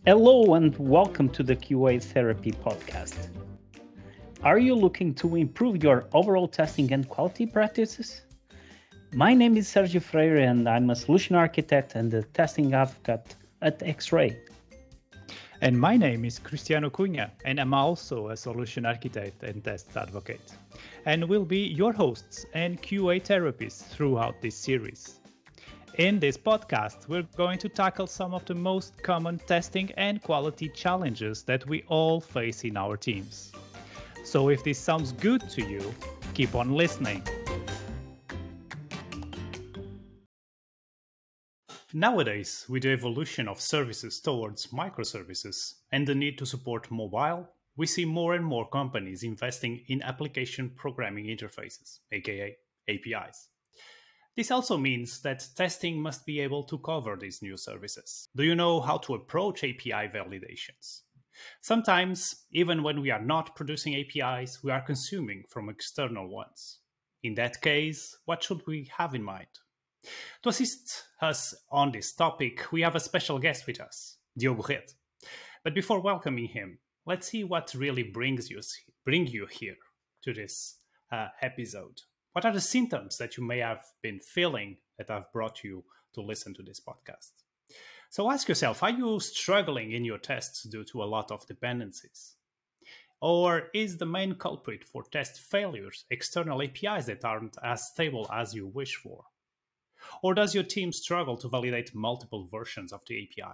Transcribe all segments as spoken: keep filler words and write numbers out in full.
Hello and welcome to the Q A Therapy podcast. Are you looking to improve your overall testing and quality practices? My name is Sergio Freire and I'm a solution architect and a testing advocate at X-Ray. And my name is Cristiano Cunha and I'm also a solution architect and test advocate. And we'll be your hosts and Q A therapists throughout this series. In this podcast, we're going to tackle some of the most common testing and quality challenges that we all face in our teams. So if this sounds good to you, keep on listening. Nowadays, with the evolution of services towards microservices and the need to support mobile, we see more and more companies investing in application programming interfaces, aka A P Is. This also means that testing must be able to cover these new services. Do you know how to approach A P I validations? Sometimes, even when we are not producing A P Is, we are consuming from external ones. In that case, what should we have in mind? To assist us on this topic, we have a special guest with us, Diogo Red. But before welcoming him, let's see what really brings you, bring you here to this uh, episode. What are the symptoms that you may have been feeling that have brought you to listen to this podcast? So ask yourself, are you struggling in your tests due to a lot of dependencies? Or is the main culprit for test failures external A P Is that aren't as stable as you wish for? Or does your team struggle to validate multiple versions of the A P I?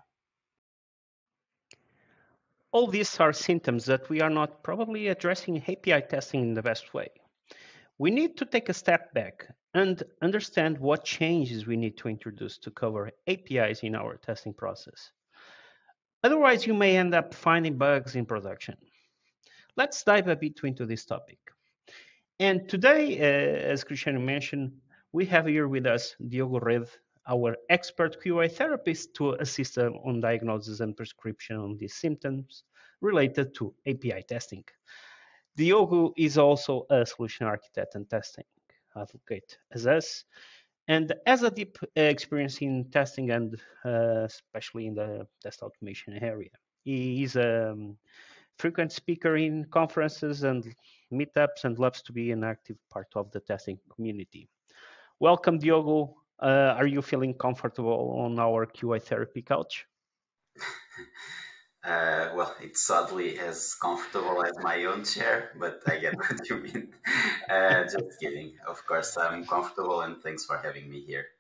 All these are symptoms that we are not probably addressing A P I testing in the best way. We need to take a step back and understand what changes we need to introduce to cover A P Is in our testing process. Otherwise, you may end up finding bugs in production. Let's dive a bit into this topic. And today, uh, as Cristiano mentioned, we have here with us Diogo Red, our expert Q A therapist, to assist us on diagnosis and prescription on these symptoms related to A P I testing. Diogo is also a solution architect and testing advocate as us, and has a deep experience in testing and uh, especially in the test automation area. He is a um, frequent speaker in conferences and meetups and loves to be an active part of the testing community. Welcome, Diogo. Uh, are you feeling comfortable on our Q A therapy couch? Uh, well, it's oddly as comfortable as my own chair, but I get what you mean. Uh, just kidding. Of course, I'm comfortable, and thanks for having me here.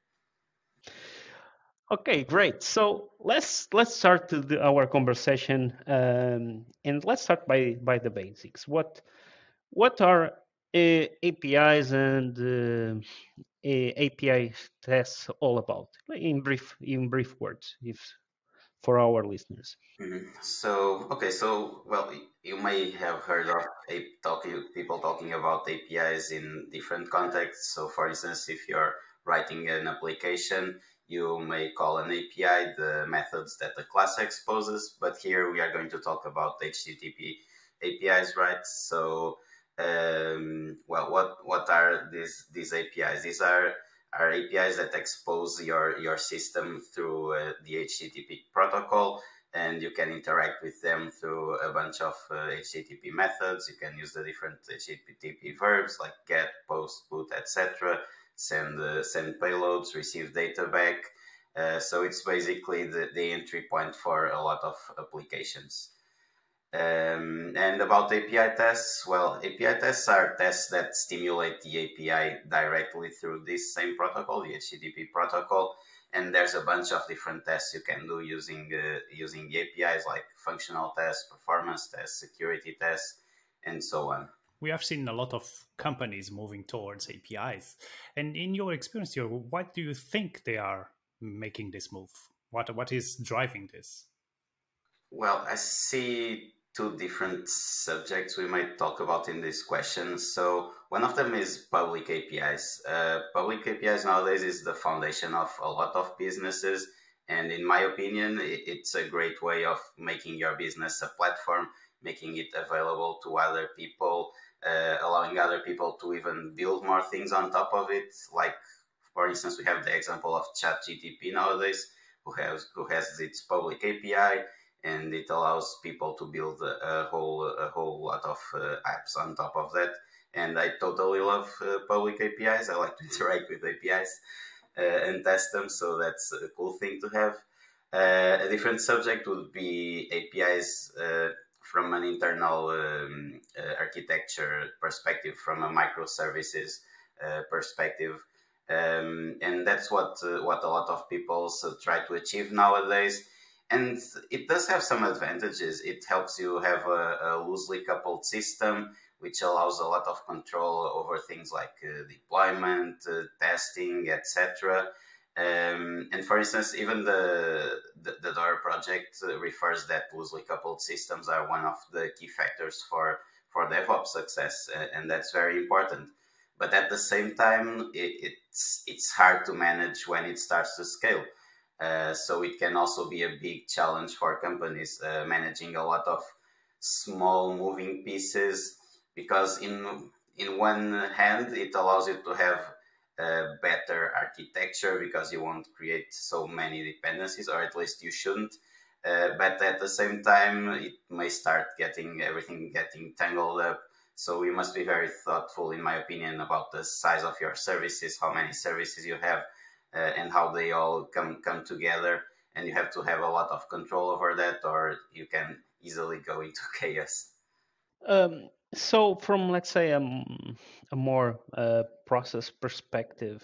Okay, great. So let's let's start the, our conversation, um, and let's start by by the basics. What what are uh, A P Is and uh, A P I tests all about? In brief, in brief words, if for our listeners. Mm-hmm. So, okay, so well, you may have heard of a talking people talking about A P Is in different contexts. So, for instance, if you're writing an application, you may call an A P I the methods that the class exposes. But here we are going to talk about H T T P A P Is, right? So, um, well, what what are these these A P Is? These are are A P Is that expose your, your system through uh, the H T T P protocol, and you can interact with them through a bunch of uh, H T T P methods. You can use the different H T T P verbs like get, post, put, et cetera. Send uh, send payloads, receive data back. Uh, so it's basically the, the entry point for a lot of applications. Um, and about A P I tests, well, A P I tests are tests that stimulate the A P I directly through this same protocol, the H T T P protocol. And there's a bunch of different tests you can do using uh, using the A P Is, like functional tests, performance tests, security tests, and so on. We have seen a lot of companies moving towards A P Is. And in your experience here, what do you think they are making this move? What What is driving this? Well, I see two different subjects we might talk about in this question. So one of them is public A P Is. Uh, public A P Is nowadays is the foundation of a lot of businesses. And in my opinion, it's a great way of making your business a platform, making it available to other people, uh, allowing other people to even build more things on top of it. Like, for instance, we have the example of ChatGPT nowadays, who has who has its public A P I. and it allows people to build a, a whole a whole lot of uh, apps on top of that. And I totally love uh, public A P Is. I like to interact with A P Is uh, and test them, so that's a cool thing to have. Uh, a different subject would be A P Is uh, from an internal um, uh, architecture perspective, from a microservices uh, perspective. Um, and that's what uh, what a lot of people so try to achieve nowadays. And it does have some advantages. It helps you have a, a loosely coupled system, which allows a lot of control over things like uh, deployment, uh, testing, et cetera. Um, and for instance, even the, the, the Dora project uh, refers that loosely coupled systems are one of the key factors for, for DevOps success, uh, and that's very important. But at the same time, it, it's, it's hard to manage when it starts to scale. Uh, so it can also be a big challenge for companies uh, managing a lot of small moving pieces, because in in one hand it allows you to have a better architecture because you won't create so many dependencies, or at least you shouldn't. Uh, but at the same time, it may start getting everything getting tangled up. So you must be very thoughtful, in my opinion, about the size of your services, how many services you have, uh, and how they all come come together. And you have to have a lot of control over that, or you can easily go into chaos. Um, so from, let's say, um, a more uh, process perspective,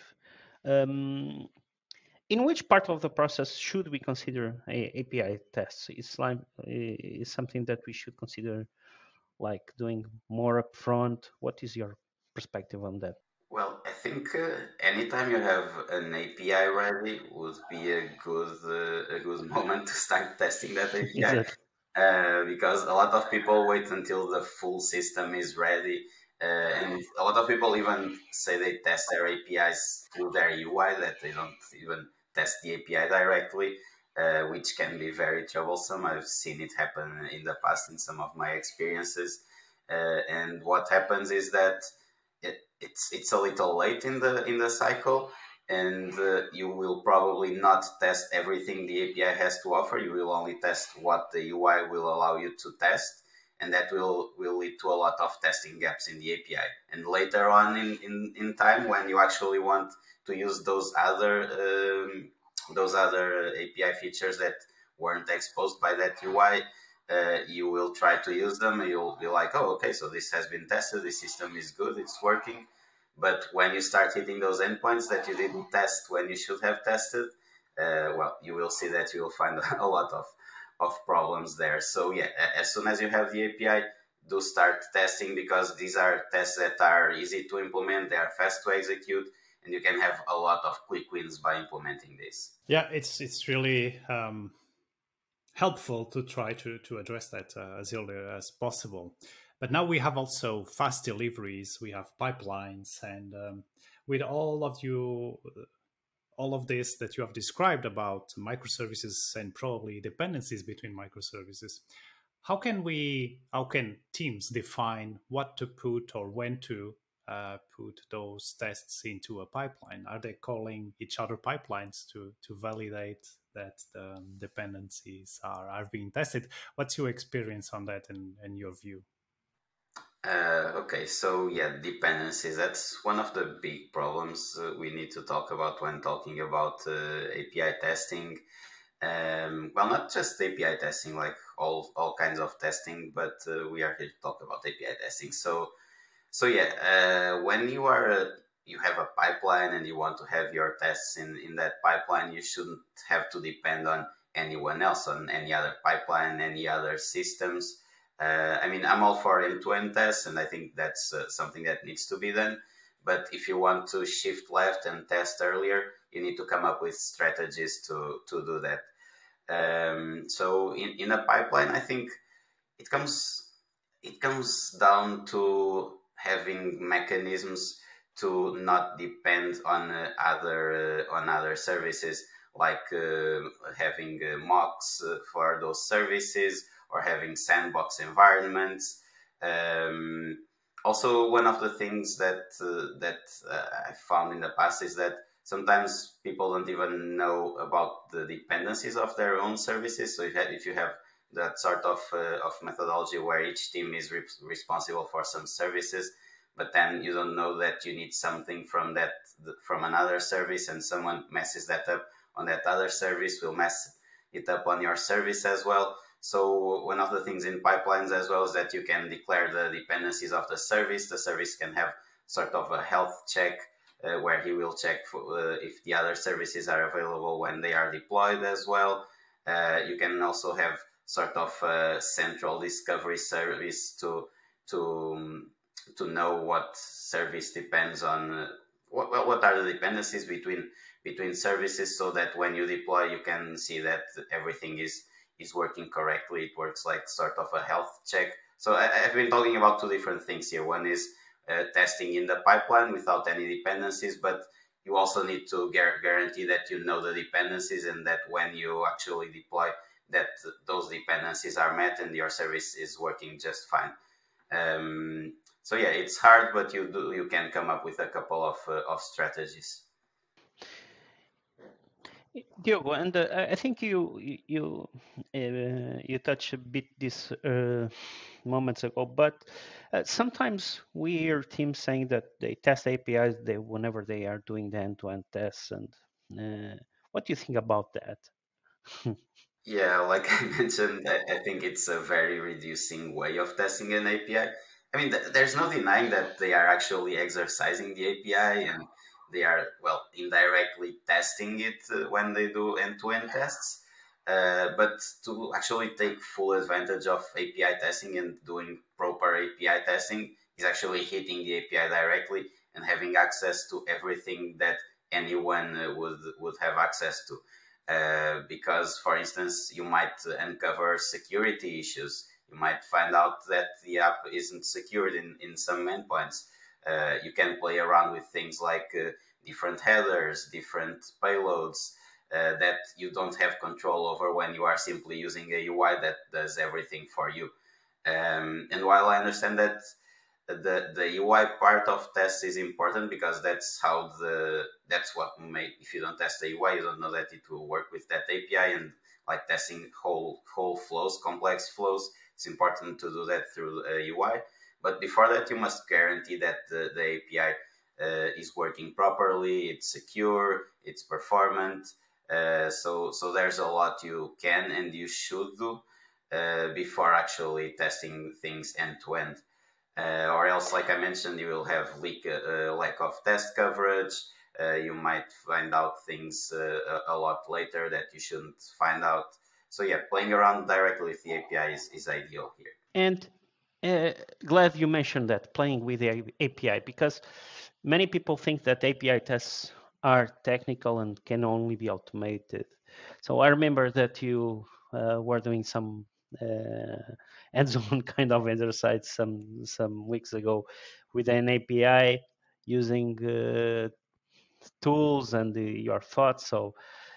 um, in which part of the process should we consider a API tests? Is like is something that we should consider like doing more upfront? What is your perspective on that? Well, I think uh, anytime you have an A P I ready would be a good uh, a good moment to start testing that A P I. Exactly. Uh, because a lot of people wait until the full system is ready, uh, and a lot of people even say they test their A P Is through their U I, that they don't even test the A P I directly, uh, which can be very troublesome. I've seen it happen in the past in some of my experiences, uh, and what happens is that it, it's it's a little late in the in the cycle, and uh, you will probably not test everything the A P I has to offer. You will only test what the U I will allow you to test, and that will, will lead to a lot of testing gaps in the A P I. And later on in, in, in time, when you actually want to use those other um, those other A P I features that weren't exposed by that U I, uh, you will try to use them, and you'll be like, oh, okay, so this has been tested, this system is good, it's working. But when you start hitting those endpoints that you didn't test when you should have tested, uh, well, you will see that you will find a lot of, of problems there. So yeah, as soon as you have the A P I, do start testing, because these are tests that are easy to implement, they are fast to execute, and you can have a lot of quick wins by implementing this. Yeah, it's it's really um, helpful to try to, to address that uh, as early as possible. But now we have also fast deliveries, we have pipelines, and um, with all of you, all of this that you have described about microservices and probably dependencies between microservices, how can we, how can teams define what to put or when to uh, put those tests into a pipeline? Are they calling each other pipelines to to validate that the dependencies are, are being tested? What's your experience on that and, and your view? Uh, okay, so yeah, dependencies, that's one of the big problems uh, we need to talk about when talking about uh, A P I testing. Um, well, not just A P I testing, like all, all kinds of testing, but uh, we are here to talk about A P I testing. So, so yeah, uh, when you are uh, you have a pipeline and you want to have your tests in, in that pipeline, you shouldn't have to depend on anyone else, on any other pipeline, any other systems. Uh, I mean, I'm all for end-to-end tests, and I think that's uh, something that needs to be done. But if you want to shift left and test earlier, you need to come up with strategies to, to do that. Um, so in, in a pipeline, I think it comes it comes down to having mechanisms to not depend on uh, other uh, on other services, like uh, having uh, mocks uh, for those services, or having sandbox environments. Um, also, one of the things that uh, that uh, I found in the past is that sometimes people don't even know about the dependencies of their own services. So if you have, if you have that sort of uh, of methodology where each team is re- responsible for some services, but then you don't know that you need something from that from another service, and someone messes that up on that other service will mess it up on your service as well. So one of the things in pipelines as well is that you can declare the dependencies of the service. The service can have sort of a health check uh, where he will check for, uh, if the other services are available when they are deployed as well. Uh, you can also have sort of a central discovery service to to um, to know what service depends on uh, what what are the dependencies between between services, so that when you deploy, you can see that everything is is working correctly. It works like sort of a health check. So I, I've been talking about two different things here. One is uh, testing in the pipeline without any dependencies, but you also need to gar- guarantee that you know the dependencies, and that when you actually deploy, that those dependencies are met and your service is working just fine. Um, so yeah, it's hard, but you do you can come up with a couple of uh, of strategies. Diogo, and uh, I think you you uh, you touched a bit this uh, moments ago, but uh, sometimes we hear teams saying that they test A P Is they whenever they are doing the end-to-end tests. And uh, what do you think about that? Yeah, like I mentioned, I, I think it's a very reducing way of testing an A P I. I I mean, th- there's no denying that they are actually exercising the A P I, and they are, well, indirectly testing it uh, when they do end-to-end tests. Uh, but to actually take full advantage of A P I testing and doing proper A P I testing is actually hitting the A P I directly and having access to everything that anyone uh, would would have access to. Uh, because, for instance, you might uncover security issues. You might find out that the app isn't secured in, in some endpoints. Uh, you can play around with things like uh, different headers, different payloads uh, that you don't have control over when you are simply using a U I that does everything for you. Um, and while I understand that the the U I part of tests is important, because that's how the that's what made, if you don't test the U I, you don't know that it will work with that A P I. And like testing whole whole flows, complex flows, it's important to do that through a U I. But before that, you must guarantee that the, the A P I uh, is working properly, it's secure, it's performant. Uh, so so there's a lot you can and you should do uh, before actually testing things end to end. Uh, or else, like I mentioned, you will have leak, uh, lack of test coverage. Uh, you might find out things uh, a, a lot later that you shouldn't find out. So yeah, playing around directly with the A P I is, is ideal here. And uh, glad you mentioned that, playing with the A P I, because many people think that A P I tests are technical and can only be automated. So I remember that you uh, were doing some uh, hands-on kind of exercise some some weeks ago with an A P I using uh, tools and the, your thoughts. So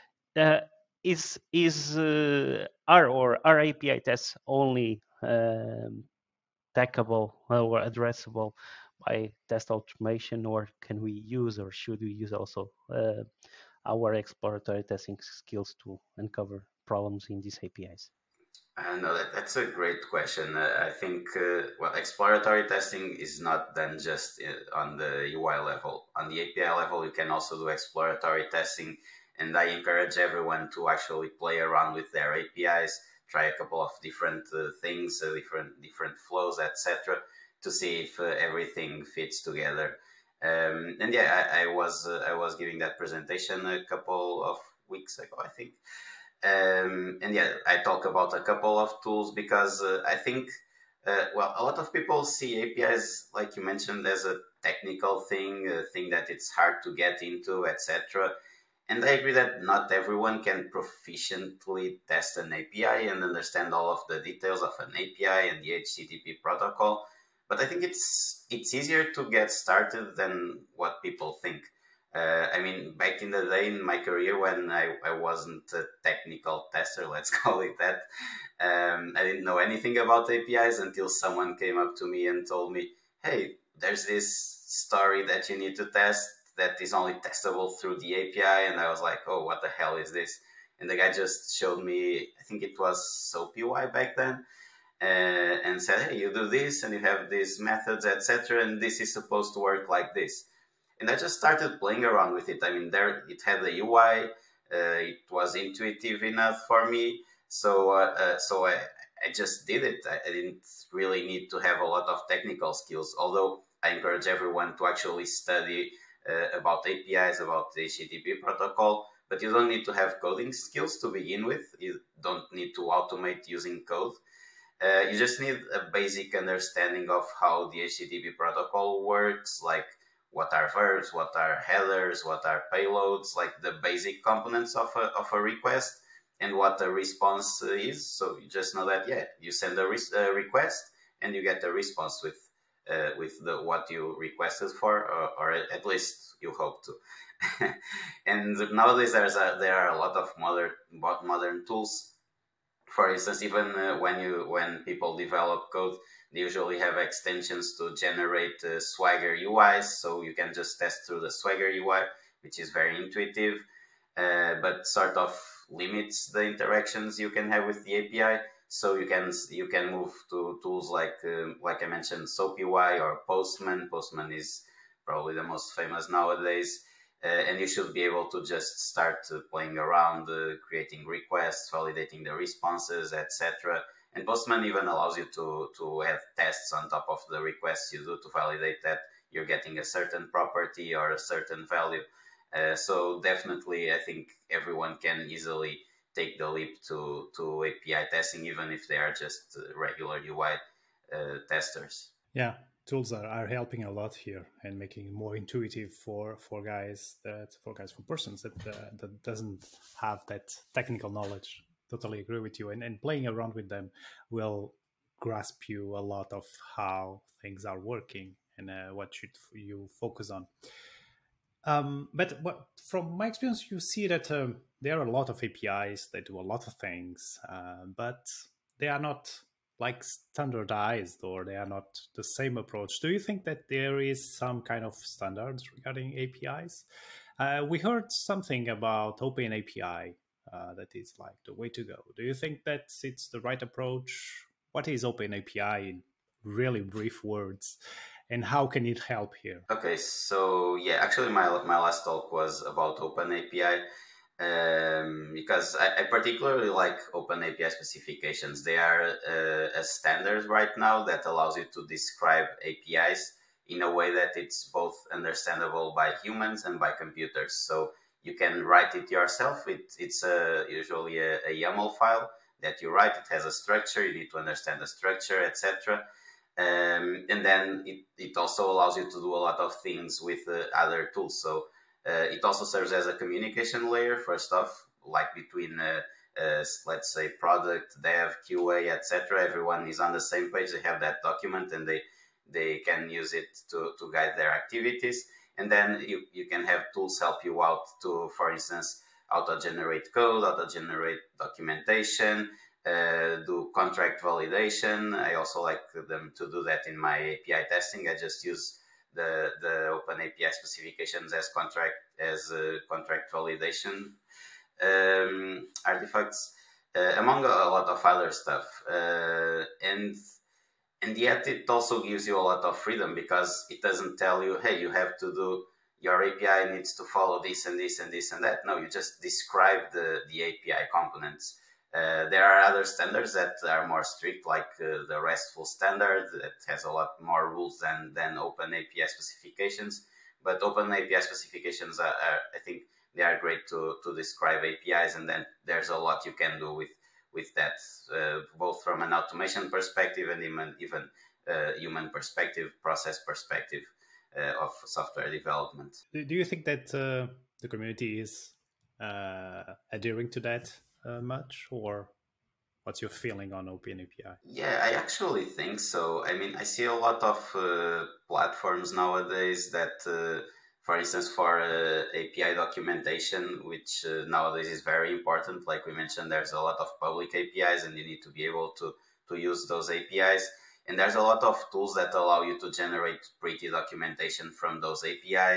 uh, is is uh, are or are A P I tests only um, tackable or addressable by test automation, or can we use, or should we use also uh, our exploratory testing skills to uncover problems in these A P Is? Uh, no, that, that's a great question. Uh, I think, uh, well, exploratory testing is not done just uh, on the U I level. On the A P I level, you can also do exploratory testing. And I encourage everyone to actually play around with their A P Is, try a couple of different uh, things, uh, different different flows, et cetera, to see if uh, everything fits together. Um, and yeah, I, I was uh, I was giving that presentation a couple of weeks ago, I think. Um, and yeah, I talk about a couple of tools because uh, I think, uh, well, a lot of people see A P Is, like you mentioned, as a technical thing, a thing that it's hard to get into, et cetera. And I agree that not everyone can proficiently test an A P I and understand all of the details of an A P I and the H T T P protocol. But I think it's it's easier to get started than what people think. Uh, I mean, back in the day in my career when I, I wasn't a technical tester, let's call it that, um, I didn't know anything about A P Is until someone came up to me and told me, hey, there's this story that you need to test that is only testable through the A P I. And I was like, oh, what the hell is this? And the guy just showed me, I think it was SoapUI back then, uh, and said, hey, you do this and you have these methods, et cetera, and this is supposed to work like this. And I just started playing around with it. I mean, there it had a U I, uh, it was intuitive enough for me, so uh, uh, so I, I just did it. I, I didn't really need to have a lot of technical skills, although I encourage everyone to actually study uh, about A P Is, about the H T T P protocol, but you don't need to have coding skills to begin with. You don't need to automate using code. Uh, you just need a basic understanding of how the H T T P protocol works, like what are verbs, what are headers, what are payloads, like the basic components of a, of a request, and what a response is. So you just know that, yeah, you send a, re- a request and you get a response with uh, with the what you requested for, or, or at least you hope to. And nowadays there's a, there are a lot of modern modern tools. For instance, even uh, when you when people develop code, they usually have extensions to generate uh, Swagger U Is, so you can just test through the Swagger U I, which is very intuitive, uh, but sort of limits the interactions you can have with the A P I. So you can you can move to tools like um, like I mentioned, SoapUI or Postman. Postman is probably the most famous nowadays. Uh, and you should be able to just start uh, playing around, uh, creating requests, validating the responses, et cetera. And Postman even allows you to, to have tests on top of the requests you do to validate that you're getting a certain property or a certain value. Uh, so definitely, I think everyone can easily take the leap to, to A P I testing, even if they are just regular U I uh, testers. Yeah. Tools are, are helping a lot here and making it more intuitive for, for guys that for guys for persons that uh, that doesn't have that technical knowledge. Totally agree with you. And and playing around with them will grasp you a lot of how things are working and uh, what should you focus on. Um, but what, from my experience, you see that um, there are a lot of A P Is that do a lot of things, uh, but they are not like standardized, or they are not the same approach. Do you think that there is some kind of standards regarding A P Is? Uh, we heard something about Open A P I uh, that is like the way to go. Do you think that it's the right approach? What is Open A P I in really brief words, and how can it help here? Okay, so yeah, actually my my last talk was about Open A P I. Um, because I, I particularly like Open A P I specifications. They are uh, a standard right now that allows you to describe A P Is in a way that it's both understandable by humans and by computers. So you can write it yourself. It, it's a, usually a, a YAML file that you write. It has a structure. You need to understand the structure, et cetera. Um, and then it, it also allows you to do a lot of things with uh, other tools. So Uh, it also serves as a communication layer for stuff like between, uh, uh, let's say, product, dev, Q A, et cetera. Everyone is on the same page. They have that document and they they can use it to, to guide their activities. And then you, you can have tools help you out to, for instance, auto-generate code, auto-generate documentation, uh, do contract validation. I also like them to do that in my A P I testing. I just use the the Open A P I specifications as contract as uh, contract validation um, artifacts, uh, among a lot of other stuff, uh, and and yet it also gives you a lot of freedom, because it doesn't tell you, hey, you have to do, your A P I needs to follow this and this and this and that. No, you just describe the the A P I components. Uh, there are other standards that are more strict, like uh, the RESTful standard that has a lot more rules than, than Open A P I specifications. But Open A P I specifications, are, are, I think they are great to, to describe A P Is, and then there's a lot you can do with, with that, uh, both from an automation perspective and even, even uh, human perspective, process perspective uh, of software development. Do you think that uh, the community is uh, adhering to that Uh, much, or what's your feeling on Open A P I? Yeah, I actually think so. I mean, I see a lot of uh, platforms nowadays that, uh, for instance, for uh, A P I documentation, which uh, nowadays is very important. Like we mentioned, there's a lot of public A P Is and you need to be able to, to use those A P Is. And there's a lot of tools that allow you to generate pretty documentation from those A P Is.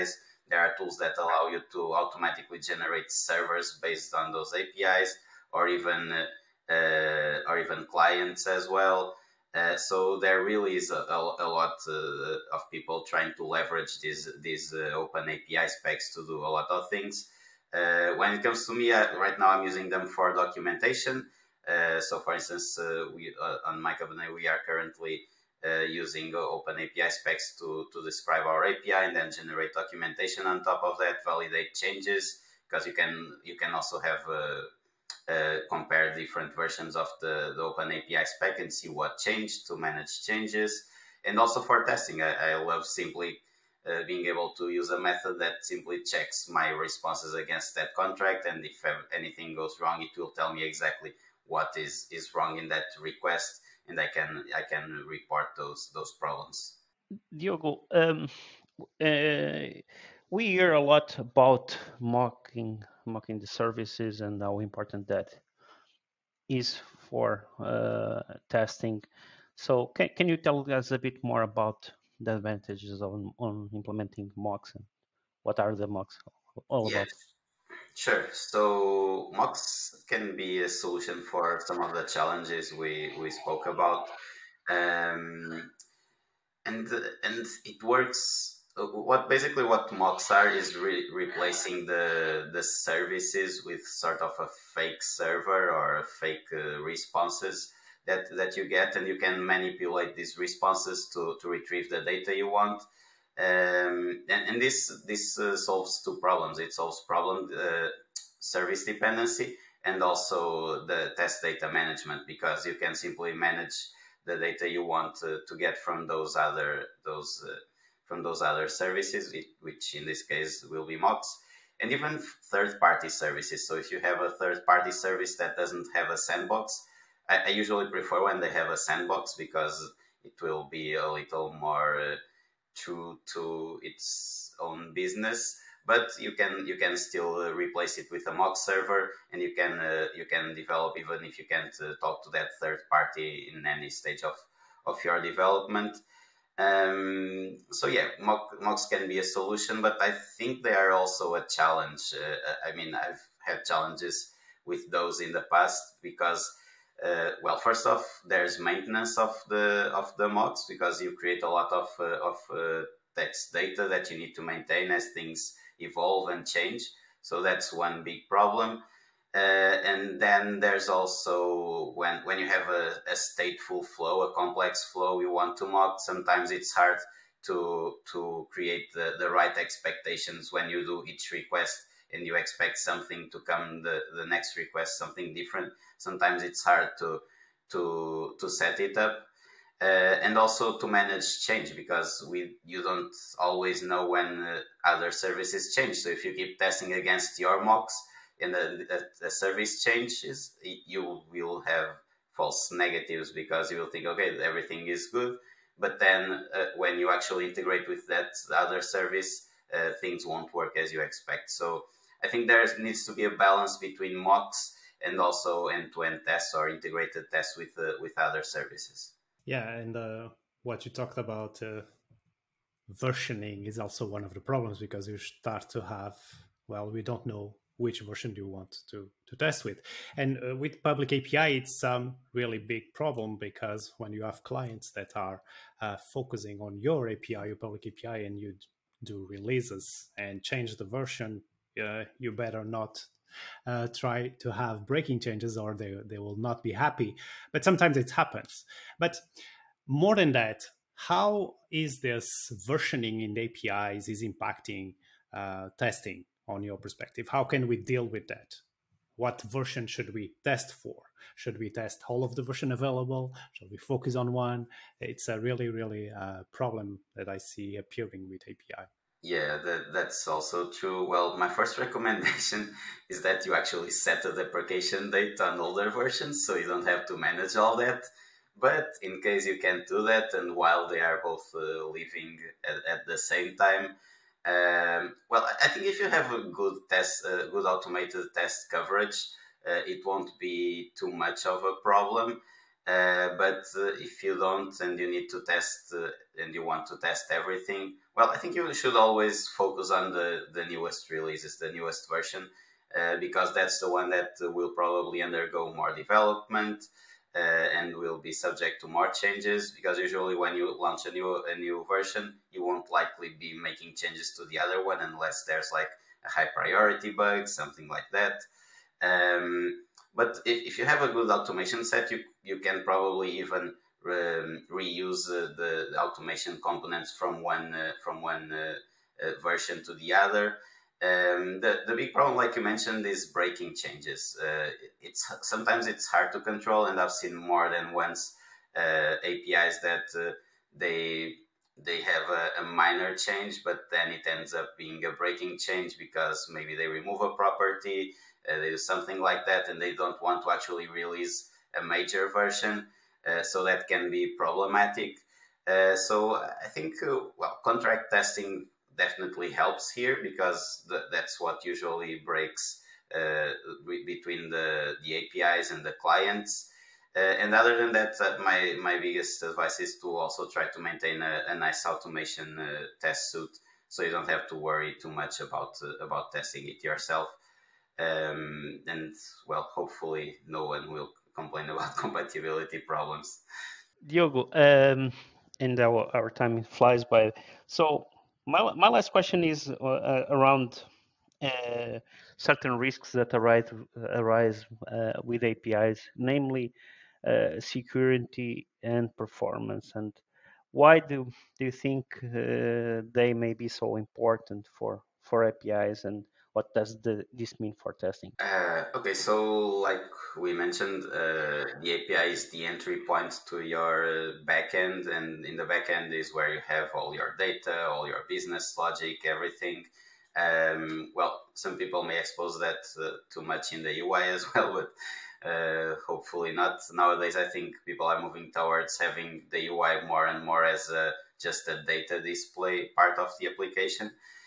There are tools that allow you to automatically generate servers based on those A P Is, or even uh, or even clients as well. Uh, so there really is a, a, a lot uh, of people trying to leverage these these uh, open A P I specs to do a lot of things. Uh, when it comes to me, I, right now I'm using them for documentation. Uh, so, for instance, uh, we uh, on my company we are currently uh, using open A P I specs to to describe our A P I and then generate documentation on top of that, validate changes, because you can you can also have uh, uh, compare different versions of the, the open A P I spec and see what changed to manage changes. And also for testing, I, I love simply uh, being able to use a method that simply checks my responses against that contract. And if anything goes wrong, it will tell me exactly what is, is wrong in that request. And I can I can report those those problems. Diogo, um, uh, we hear a lot about mocking mocking the services and how important that is for uh, testing. So can, can you tell us a bit more about the advantages on, on implementing mocks and what are the mocks all Yes, about? sure. So mocks can be a solution for some of the challenges we, we spoke about. Um, and and it works. What basically what mocks are is re- replacing the the services with sort of a fake server or fake uh, responses that that you get, and you can manipulate these responses to to retrieve the data you want. Um, and, and this this uh, solves two problems. It solves problem uh, service dependency and also the test data management, because you can simply manage the data you want to, to get from those other those uh, from those other services, which in this case will be mocks, and even third-party services. So if you have a third-party service that doesn't have a sandbox, I, I usually prefer when they have a sandbox, because it will be a little more uh, true to its own business. But you can you can still uh, replace it with a mock server, and you can uh, you can develop even if you can't uh, talk to that third party in any stage of of your development. Um, so yeah, mock, mocks can be a solution, but I think they are also a challenge. Uh, I mean, I've had challenges with those in the past because, uh, well, first off, there's maintenance of the of the mocks, because you create a lot of uh, of uh, text data that you need to maintain as things evolve and change. So that's one big problem. Uh, and then there's also when when you have a, a stateful flow, a complex flow you want to mock, sometimes it's hard to to create the, the right expectations when you do each request and you expect something to come the, the next request something different. Sometimes it's hard to to to set it up. Uh, and also to manage change, because we you don't always know when uh, other services change. So if you keep testing against your mocks and the, the, the service changes, you will have false negatives, because you will think, okay, everything is good, but then uh, when you actually integrate with that other service, uh, things won't work as you expect. So I think there needs to be a balance between mocks and also end-to-end tests or integrated tests with uh, with other services. Yeah, and uh, what you talked about, uh, versioning is also one of the problems, because you start to have, well, we don't know which version you want to, to test with. And uh, with public A P I, it's a um, really big problem, because when you have clients that are uh, focusing on your A P I, your public A P I, and you do releases and change the version, uh, you better not Uh, try to have breaking changes, or they, they will not be happy. But sometimes it happens. But more than that, how is this versioning in A P Is is impacting uh, testing on your perspective? How can we deal with that? What version should we test for? Should we test all of the version available? Should we focus on one? It's a really, really uh, problem that I see appearing with A P I. Yeah, that, that's also true. Well, my first recommendation is that you actually set a deprecation date on older versions, so you don't have to manage all that. But in case you can't do that, and while they are both uh, living at, at the same time, um, well, I think if you have a good test, uh, good automated test coverage, uh, it won't be too much of a problem. Uh, but uh, if you don't, and you need to test, uh, and you want to test everything, well, I think you should always focus on the, the newest releases, the newest version, uh, because that's the one that will probably undergo more development uh, and will be subject to more changes. Because usually, when you launch a new a new version, you won't likely be making changes to the other one unless there's like a high priority bug, something like that. Um, but if, if you have a good automation set, you you can probably even um, reuse uh, the, the automation components from one uh, from one uh, uh, version to the other. Um, the the big problem, like you mentioned, is breaking changes. Uh, it's sometimes it's hard to control, and I've seen more than once uh, A P Is that uh, they they have a, a minor change, but then it ends up being a breaking change because maybe they remove a property, uh, they do something like that, and they don't want to actually release a major version. Uh, so that can be problematic. Uh, so I think, uh, well, contract testing definitely helps here because th- that's what usually breaks uh, re- between the, the A P Is and the clients. Uh, and other than that, uh, my, my biggest advice is to also try to maintain a, a nice automation uh, test suite so you don't have to worry too much about, uh, about testing it yourself. Um, and, well, hopefully no one will complain about compatibility problems. Diogo, um, and our, our time flies by. So my, my last question is uh, around uh, certain risks that arise, arise uh, with A P Is, namely uh, security and performance. And why do, do you think uh, they may be so important for, for A P Is, and what does the, this mean for testing? Uh, okay, so like we mentioned, uh, the A P I is the entry point to your uh, backend, and in the backend is where you have all your data, all your business logic, everything. Um, well, some people may expose that uh, too much in the U I as well, but uh, hopefully not. Nowadays, I think people are moving towards having the U I more and more as a, just a data display part of the application.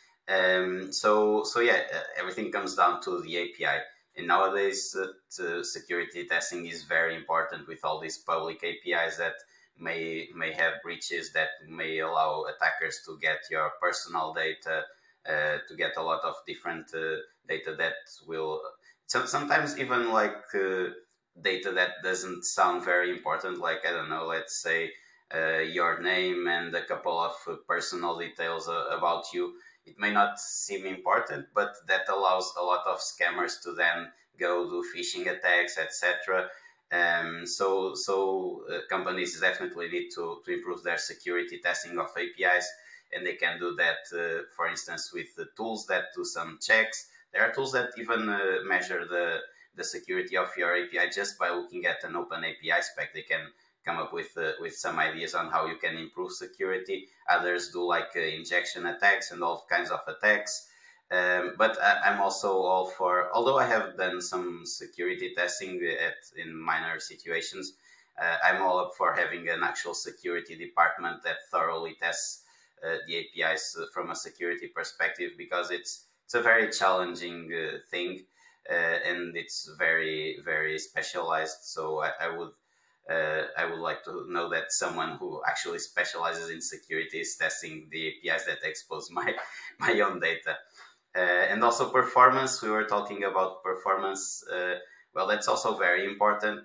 Um, so, so yeah, uh, everything comes down to the A P I. And nowadays, uh, the security testing is very important with all these public A P Is that may may have breaches that may allow attackers to get your personal data, uh, to get a lot of different uh, data that will. So sometimes even like uh, data that doesn't sound very important, like I don't know, let's say uh, your name and a couple of uh, personal details uh, about you. It may not seem important, but that allows a lot of scammers to then go do phishing attacks, et cetera. Um, so, so uh, companies definitely need to, to improve their security testing of A P Is, and they can do that, uh, for instance, with the tools that do some checks. There are tools that even uh, measure the the security of your A P I just by looking at an open A P I spec. They can come up with uh, with some ideas on how you can improve security. Others do like uh, injection attacks and all kinds of attacks. Um, but I, I'm also all for, although I have done some security testing at in minor situations, uh, I'm all up for having an actual security department that thoroughly tests uh, the A P Is from a security perspective, because it's it's a very challenging uh, thing, uh, and it's very very specialized. So I, I would uh, I would like to know that someone who actually specializes in security is testing the A P Is that expose my my own data. Uh, and also performance. We were talking about performance. Uh, well, that's also very important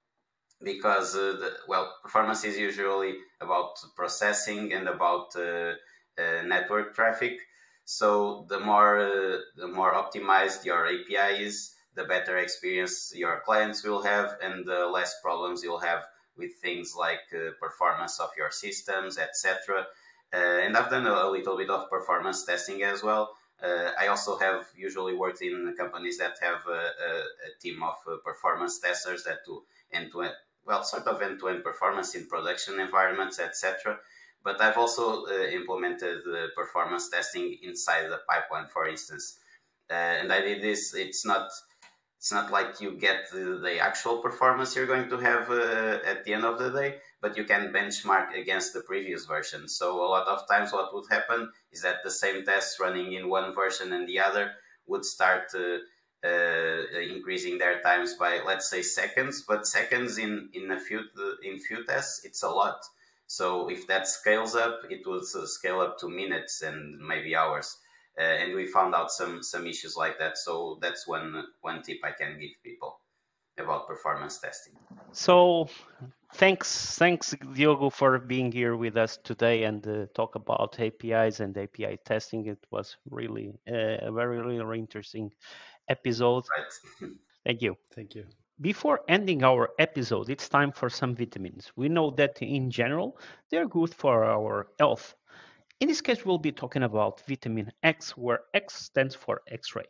because uh, the, well, performance is usually about processing and about uh, uh, network traffic. So the more uh, the more optimized your A P I is, the better experience your clients will have, and the less problems you'll have with things like uh, performance of your systems, et cetera. Uh, and I've done a, a little bit of performance testing as well. Uh, I also have usually worked in companies that have a, a, a team of uh, performance testers that do end-to-end, well, sort of end-to-end performance in production environments, et cetera. But I've also uh, implemented uh, performance testing inside the pipeline, for instance. Uh, and I did this. It's not it's not like you get the, the actual performance you're going to have uh, at the end of the day, but you can benchmark against the previous version. So a lot of times what would happen is that the same tests running in one version and the other would start uh, uh, increasing their times by, let's say, seconds. But seconds in in a few in few tests, it's a lot. So if that scales up, it will scale up to minutes and maybe hours. Uh, and we found out some some issues like that. So that's one one tip I can give people about performance testing. So thanks, thanks Diogo for being here with us today and uh, talk about A P Is and A P I testing. It was really uh, a very, really interesting episode. Right. Thank you. Thank you. Before ending our episode, it's time for some vitamins. We know that in general, they're good for our health. In this case, we'll be talking about vitamin X, where X stands for X-ray.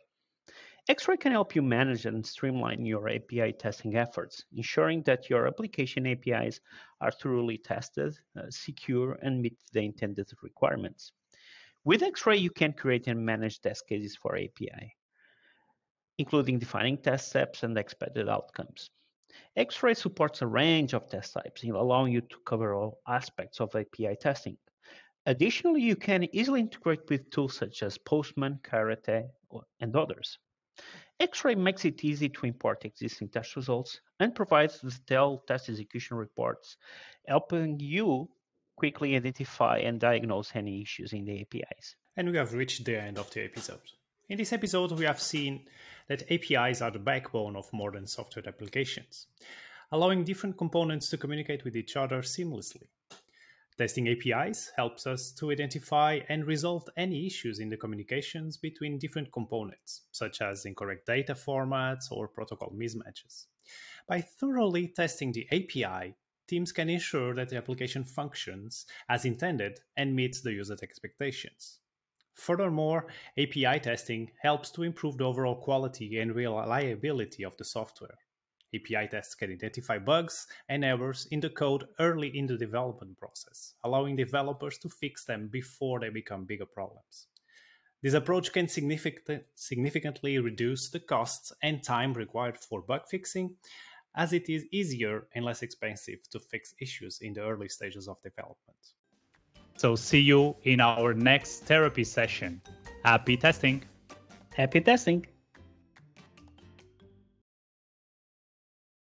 X-ray can help you manage and streamline your A P I testing efforts, ensuring that your application A P Is are thoroughly tested, uh, secure, and meet the intended requirements. With X-ray, you can create and manage test cases for A P I, including defining test steps and expected outcomes. X-ray supports a range of test types, allowing you to cover all aspects of A P I testing. Additionally, you can easily integrate with tools such as Postman, Karate, and others. X-ray makes it easy to import existing test results and provides detailed test execution reports, helping you quickly identify and diagnose any issues in the A P Is. And we have reached the end of the episode. In this episode, we have seen that A P Is are the backbone of modern software applications, allowing different components to communicate with each other seamlessly. Testing A P Is helps us to identify and resolve any issues in the communications between different components, such as incorrect data formats or protocol mismatches. By thoroughly testing the A P I, teams can ensure that the application functions as intended and meets the user expectations. Furthermore, A P I testing helps to improve the overall quality and reliability of the software. A P I tests can identify bugs and errors in the code early in the development process, allowing developers to fix them before they become bigger problems. This approach can significant, significantly reduce the costs and time required for bug fixing, as it is easier and less expensive to fix issues in the early stages of development. So see you in our next therapy session. Happy testing! Happy testing!